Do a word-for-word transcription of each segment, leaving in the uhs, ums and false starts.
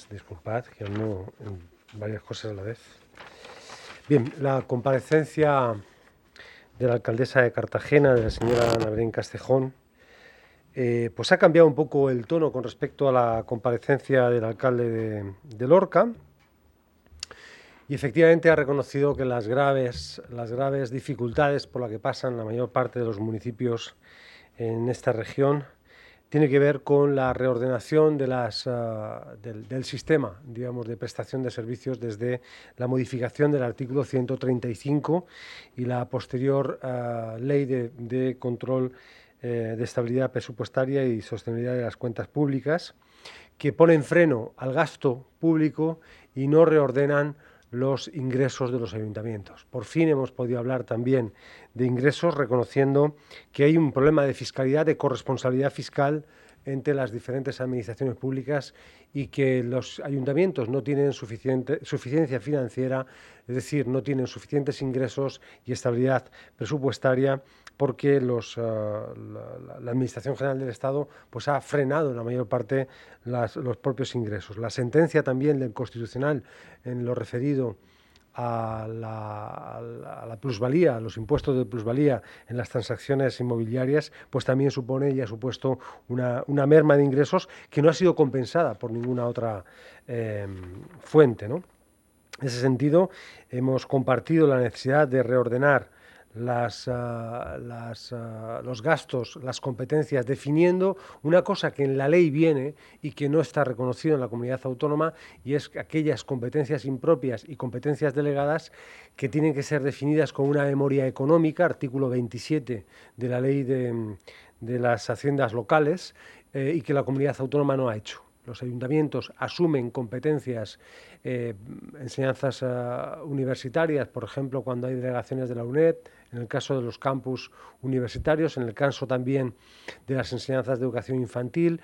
Disculpad, que ando en varias cosas a la vez. Bien, la comparecencia de la alcaldesa de Cartagena, de la señora Ana Belén Castejón, eh, pues ha cambiado un poco el tono con respecto a la comparecencia del alcalde de, de Lorca, y efectivamente ha reconocido que las graves, las graves dificultades por las que pasan la mayor parte de los municipios en esta región tiene que ver con la reordenación de las, uh, del, del sistema, digamos, de prestación de servicios desde la modificación del artículo ciento treinta y cinco y la posterior uh, ley de, de control eh, de estabilidad presupuestaria y sostenibilidad de las cuentas públicas, que ponen freno al gasto público y no reordenan los ingresos de los ayuntamientos. Por fin hemos podido hablar también de ingresos, reconociendo que hay un problema de fiscalidad, de corresponsabilidad fiscal entre las diferentes administraciones públicas y que los ayuntamientos no tienen suficiente, suficiencia financiera, es decir, no tienen suficientes ingresos y estabilidad presupuestaria porque los, uh, la, la Administración General del Estado pues, ha frenado en la mayor parte las, los propios ingresos. La sentencia también del Constitucional en lo referido a la, a la, a la plusvalía, a los impuestos de plusvalía en las transacciones inmobiliarias, pues también supone y ha supuesto una, una merma de ingresos que no ha sido compensada por ninguna otra eh, fuente, ¿no? En ese sentido, hemos compartido la necesidad de reordenar Las, uh, las, uh, los gastos, las competencias, definiendo una cosa que en la ley viene y que no está reconocido en la comunidad autónoma, y es aquellas competencias impropias y competencias delegadas que tienen que ser definidas con una memoria económica, artículo veintisiete de la ley de, de las haciendas locales, eh, y que la comunidad autónoma no ha hecho. Los ayuntamientos asumen competencias, eh, enseñanzas uh, universitarias, por ejemplo, cuando hay delegaciones de la UNED, en el caso de los campus universitarios, en el caso también de las enseñanzas de educación infantil,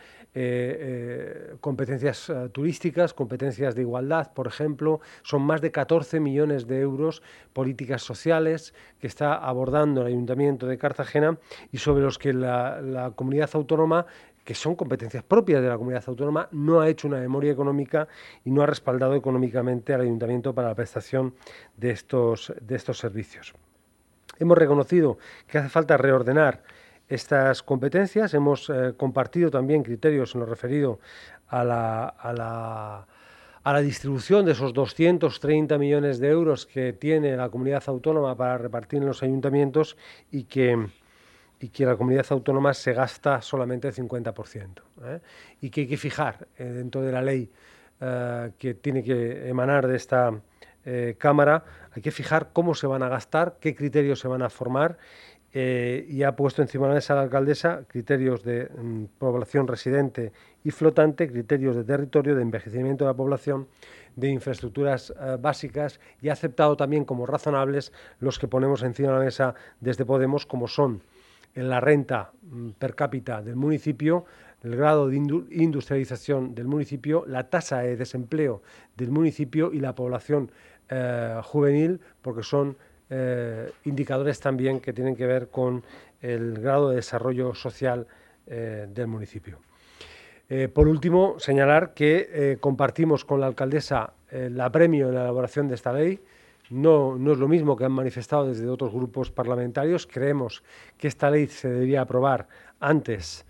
eh, eh, competencias uh, turísticas, competencias de igualdad, por ejemplo. Son más de catorce millones de euros, políticas sociales, que está abordando el Ayuntamiento de Cartagena y sobre los que la, la comunidad autónoma, que son competencias propias de la comunidad autónoma, no ha hecho una memoria económica y no ha respaldado económicamente al ayuntamiento para la prestación de estos, de estos servicios. Hemos reconocido que hace falta reordenar estas competencias, hemos eh, compartido también criterios en lo referido a la, a la, a la distribución de esos doscientos treinta millones de euros que tiene la comunidad autónoma para repartir en los ayuntamientos y que... y que la comunidad autónoma se gasta solamente el cincuenta por ciento, ¿eh? Y que hay que fijar eh, dentro de la ley eh, que tiene que emanar de esta eh, Cámara, hay que fijar cómo se van a gastar, qué criterios se van a formar, eh, y ha puesto encima de la mesa la alcaldesa criterios de mm, población residente y flotante, criterios de territorio, de envejecimiento de la población, de infraestructuras eh, básicas, y ha aceptado también como razonables los que ponemos encima de la mesa desde Podemos, como son en la renta per cápita del municipio, el grado de industrialización del municipio, la tasa de desempleo del municipio y la población eh, juvenil, porque son eh, indicadores también que tienen que ver con el grado de desarrollo social eh, del municipio. Eh, por último, señalar que eh, compartimos con la alcaldesa eh, el apremio en la elaboración de esta ley. No, no es lo mismo que han manifestado desde otros grupos parlamentarios. Creemos que esta ley se debería aprobar antes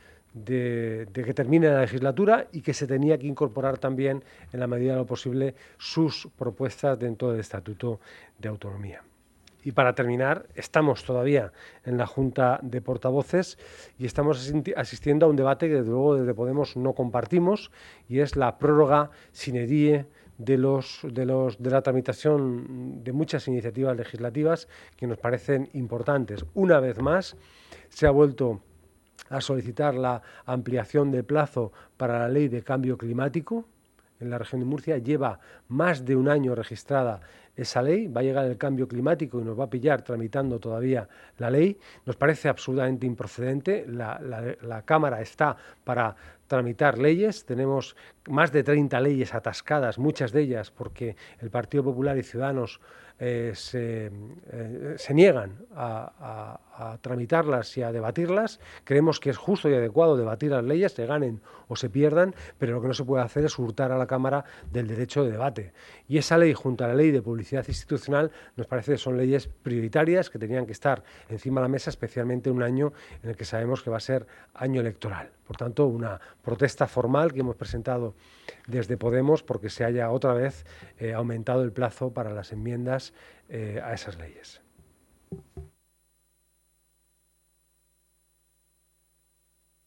de, de que termine la legislatura y que se tenía que incorporar también, en la medida de lo posible, sus propuestas dentro del Estatuto de Autonomía. Y para terminar, estamos todavía en la Junta de Portavoces y estamos asistiendo a un debate que, desde luego, desde Podemos no compartimos, y es la prórroga sine die de, los, de, los, de la tramitación de muchas iniciativas legislativas que nos parecen importantes. Una vez más, se ha vuelto a solicitar la ampliación del plazo para la ley de cambio climático. En la región de Murcia lleva más de un año registrada esa ley, va a llegar el cambio climático y nos va a pillar tramitando todavía la ley. Nos parece absolutamente improcedente. La, la, la Cámara está para tramitar leyes. Tenemos más de treinta leyes atascadas, muchas de ellas porque el Partido Popular y Ciudadanos eh, se, eh, se niegan a, a a tramitarlas y a debatirlas. Creemos que es justo y adecuado debatir las leyes, se ganen o se pierdan, pero lo que no se puede hacer es hurtar a la Cámara del derecho de debate. Y esa ley, junto a la ley de publicidad institucional, nos parece que son leyes prioritarias que tenían que estar encima de la mesa, especialmente en un año en el que sabemos que va a ser año electoral. Por tanto, una protesta formal que hemos presentado desde Podemos porque se haya otra vez eh, aumentado el plazo para las enmiendas eh, a esas leyes.